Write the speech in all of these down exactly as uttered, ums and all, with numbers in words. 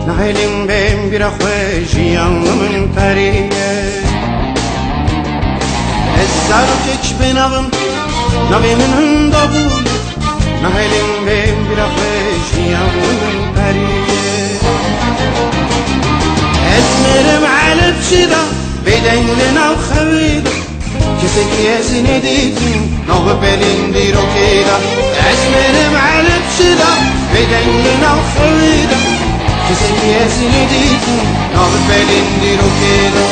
نهلم بهم برخوة جيانم پریه ازدار و کک بناغم نوی من هنده بود نهلم بهم برخوة جيانم پریه ازمرم على بشدا بدين لنا وخويدا كسك يزني ديتين نوب بلندي روكيدا ازمرم على بشدا بدين لنا وخويدا كسك يزني ديتين نوب بلندي روكيدا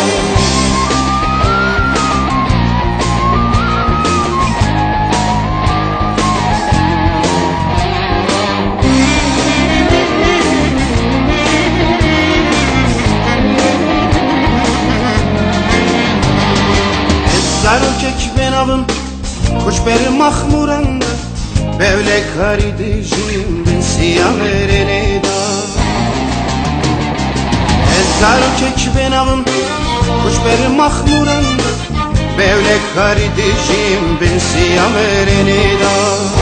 Zarukek benavım kuş beri mahmuranda Bevlek haridijim ben siyah vereneda Zarukek benavım kuş beri mahmuranda Bevlek haridijim ben siyah vereneda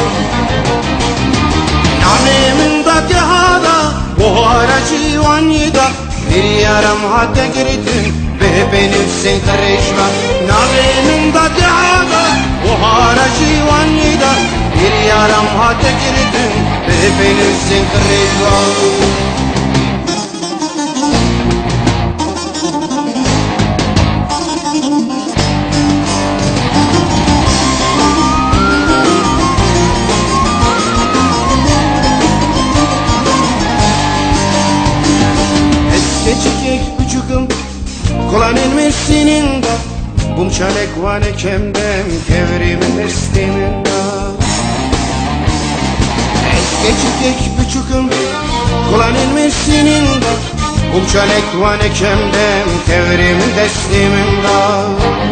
Namemin da tehada buhara civanyida Bir yaram hatta girdin benim sen karışma Nabenin da dağda buhara civanida Bir yaram hata girdin benim sen karışma Eski çekek küçüküm Kulanin mesinin da Bum çalek vane kemdem Kevrimin estimin da Eski çekek büçüküm Kulanin mesinin da Bum çalek vane kemdem Kevrimin estimin da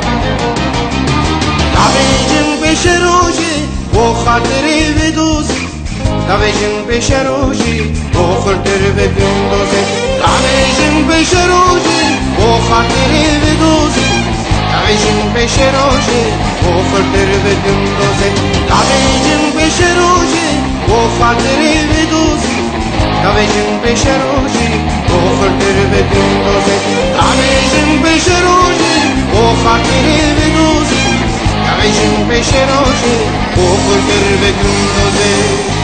Davecin beşer oji Bu hatırı ve dozi Davecin beşer oji Bu hatırı ve dozi Davecin beşer oji O خاطری و دوزی دویجن بشه روزی او خاطر و دوزی دویجن بشه روزی او خاطری و دوزی دویجن بشه روزی او خاطر و دوزی دویجن بشه روزی او خاطری و دوزی دویجن بشه روزی او خاطر و دوزی